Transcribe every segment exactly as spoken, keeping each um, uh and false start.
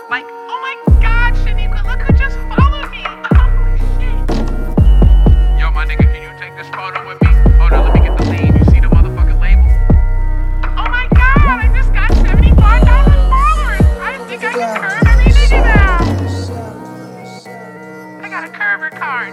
Like, oh my God, Shaniqua, look who just followed me. Oh shit. Yo, my nigga, can you take this photo with me? Hold on, let me get the lead. You see the motherfucking label? Oh my God, I just got seventy-five thousand followers. I think I can curve every nigga now. I got a curver card.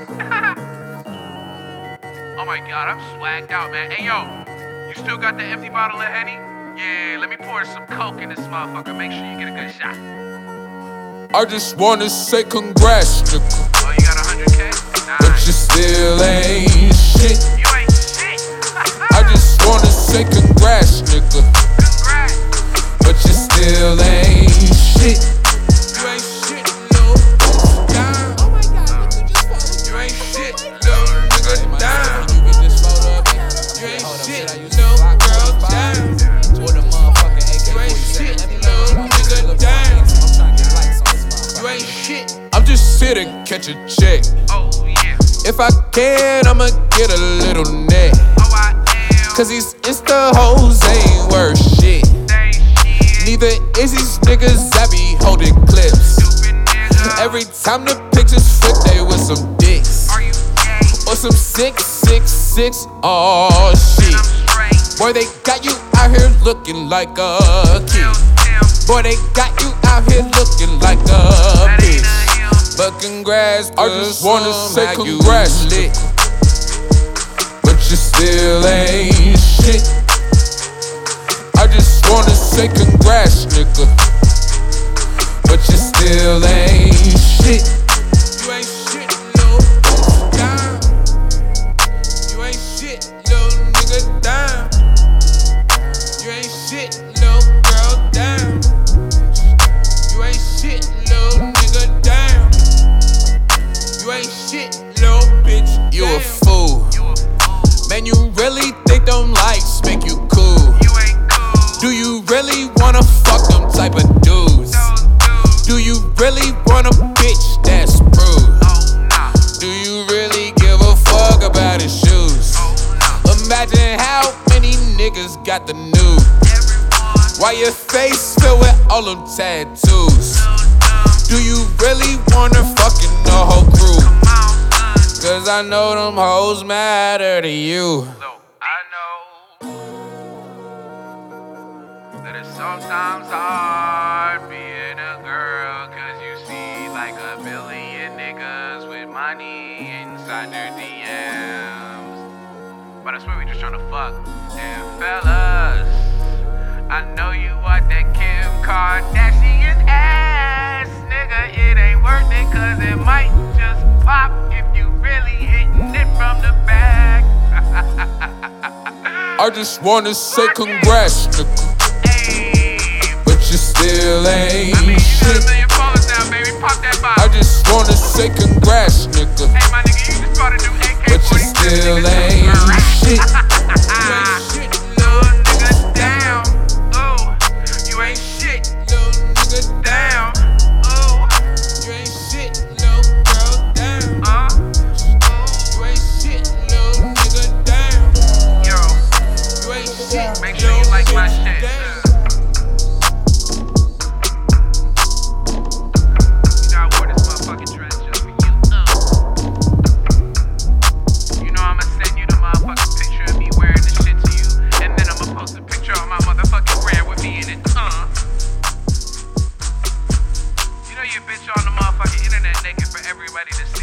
Oh my God, I'm swagged out, man. Hey, yo, you still got the empty bottle of Henny? Yeah, let me pour some Coke in this motherfucker. Make sure you get a good shot. I just wanna say congrats, nigga. Oh, you got one hundred K? Nice. But you still ain't shit. You ain't shit. I just wanna say congrats, nigga. Congrats. But you still ain't shit. You ain't shit, no down. Oh my God, you just followed. You ain't shit, no nigga down. You get this photo of me. You ain't shit, no girl down. With a motherfucking A K. You ain't shit, no nigga down. You ain't shit. I'm just here to catch a check. Oh, yeah. If I can, I'ma get a little net. Oh, I am. Cause these Insta hoes ain't worth shit. Say shit. Neither is these niggas that be holding clips. Stupid nigga. Every time the pictures flip, they with some dicks. Are you gay? Or some six, six, six, oh shit. I'm straight. Boy, they got you out here looking like a kid. Boy, they got you out here looking like a That ain't bitch. a him. But congrats, I just wanna say congrats, lit. But you still ain't shit. I just wanna say congrats, nigga. But you still ain't shit. You ain't shit, no down. You ain't shit, no nigga down. You ain't shit, no girl down. You ain't shit, no nigga down. You ain't shit, no bitch. You a fool. You a fool. Man, you really think them likes make you cool? You ain't cool. Do you really wanna fuck them type of dudes? Those dudes. Do you really want a bitch that's prude? Oh, nah. Do you really give a fuck about his shoes? Oh, nah. Imagine how many niggas got the nude. Everyone. Why your face filled with all them tattoos? So dumb. Do you really wanna fucking the whole crew? Come on, son. Cause I know them hoes matter to you. So I know that it's sometimes hard being a girl, cause you see like a billion niggas with money inside their D Ms. But I swear we just tryna fuck. And fellas, I know you want that Kim Kardashian ass, nigga. It ain't worth it, cause it might just pop if you really hitting it from the back. I just wanna say congrats, nigga. Hey, But you still ain't I mean, you got a shit. million followers now, baby. Pop that I box. just wanna say congrats, nigga. Hey, my nigga, you just bought a new A K But you forty-seven. still nigga. ain't shit. Little nigga down. Oh, you ain't shit. Little nigga Down. Oh, You ain't shit, little girl down. uh, You ain't shit, little nigga down. yo, You ain't shit. make sure you like my shit. down. You know I wore this motherfucking dress just for you. Uh. You know I'ma send you the motherfucking picture of me wearing this shit to you, and then I'ma post a picture on my motherfucking gram with me in it. Uh. You know you bitch on the motherfucking internet naked for everybody to see.